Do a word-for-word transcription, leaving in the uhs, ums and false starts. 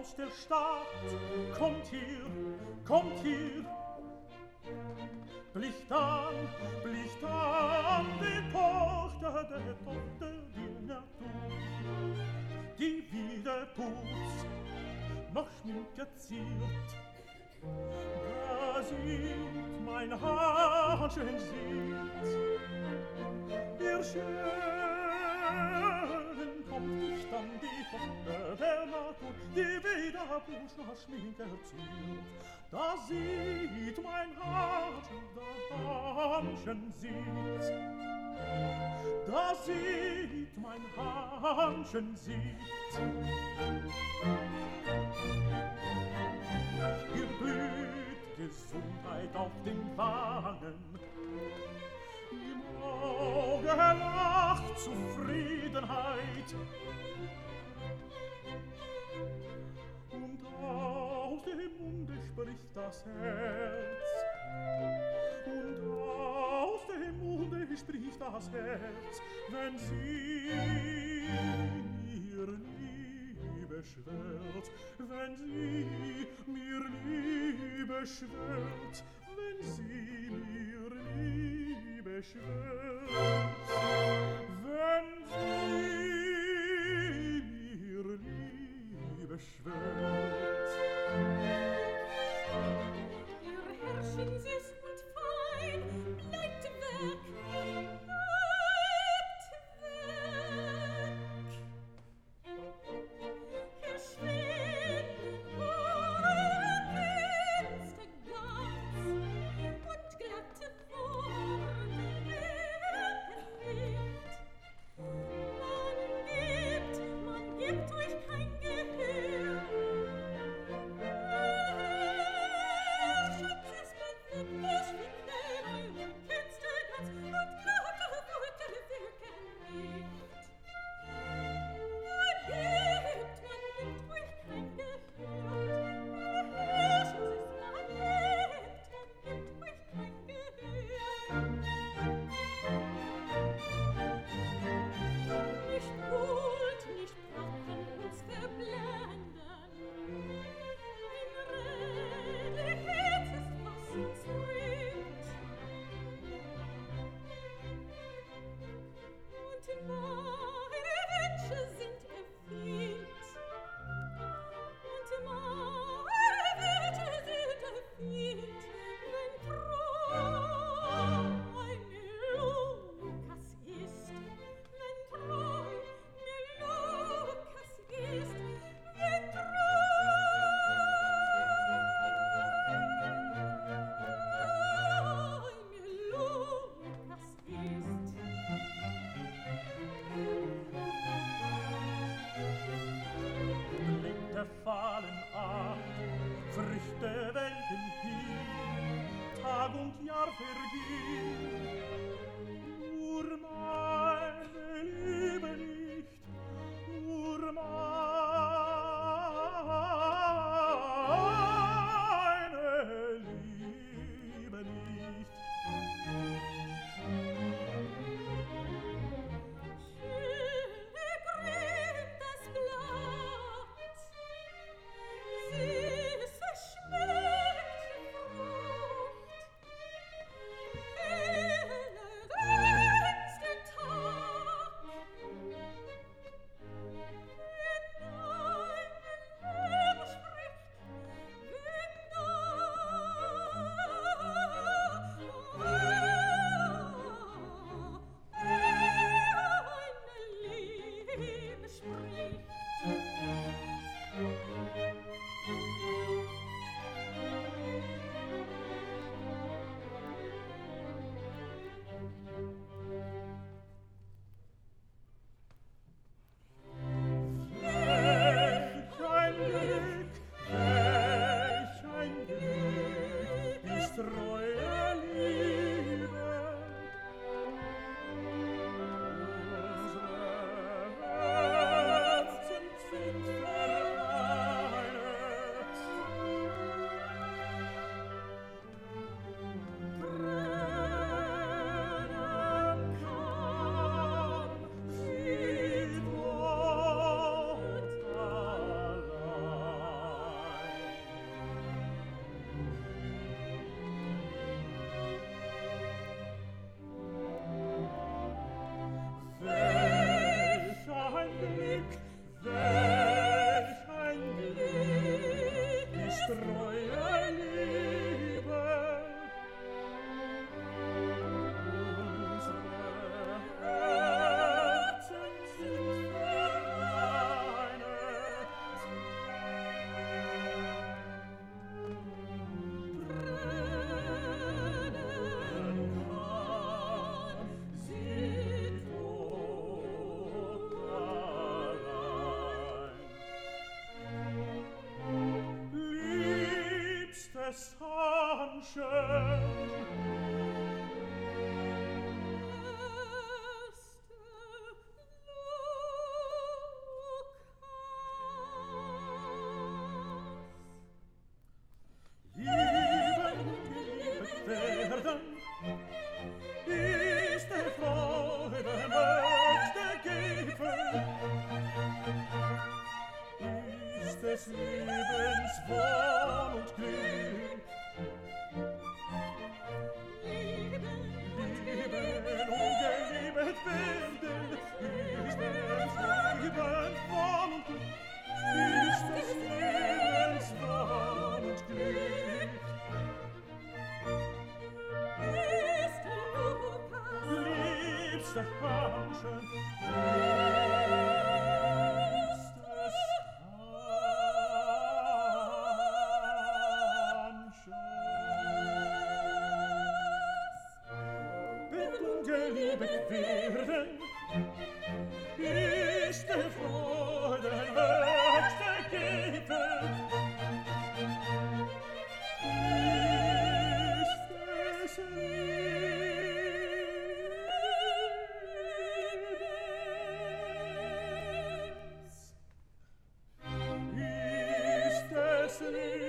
aus der Stadt, kommt hier, kommt hier. Blicht an, blicht an, die Tochter der Tochter der Natur, die wieder putzt, noch Schminke ziert. Da sieht mein Handchen sieht, ihr Schönen kommt nicht an die Tochter der Natur, die wieder putzt, noch Schminke ziert. Da sieht mein Handchen, da Handchen sieht, da sieht mein Handchen sieht. Ihr blüht Gesundheit auf den Wangen, im Auge lacht Zufriedenheit. Und aus dem Munde spricht das Herz, und aus dem Munde spricht das Herz, wenn sie mir Liebe schwört, wenn sie mir Liebe schwört, wenn sie mir Liebe schwört, wenn sie mir Liebe schwört. Ihr Herrchen süß und fein, bleibt weg, bleibt weg. Ihr schwindet eure Künste ganz und glatte Formen erhebt. Man gibt, man gibt euch kein Gehör. Schatz ist bewegt, verschwinde eure Künste ganz und glatte Worte wirken nicht. Man gibt, man gibt euch kein Gehör. Herrchen süß, man gibt, man gibt euch kein Gehör. Nicht Gold, nicht Pracht kann uns verblenden. Ein redlich Herz ist, was uns bringt. Und meine Wünsche sind erfüllt. Und meine Wünsche sind erfüllt, wenn treu mir Lukas ist, wenn treu mir Lukas ist, wenn treu mir Lukas ist. Blätter fallen ab, Früchte welken hin, Tag und Jahr vergehen. Nur meine Liebe nicht, nur meine Liebe nicht. Schöne grün das Blatt, süße schmeckt die Frucht, helle reinste des Handschön. Ist der Freude möchte geben, ist des Lebens Wohl und Glück. Lieben und geliebt werden, ist des Lebens Wohl und Glück, ist des Lebens Wohl und Glück. Liebste Handschön, liebstes Handschön. Bitten geliebet werden, ist der Freude höchste Geben. Ist des Lebens, ist des Lebens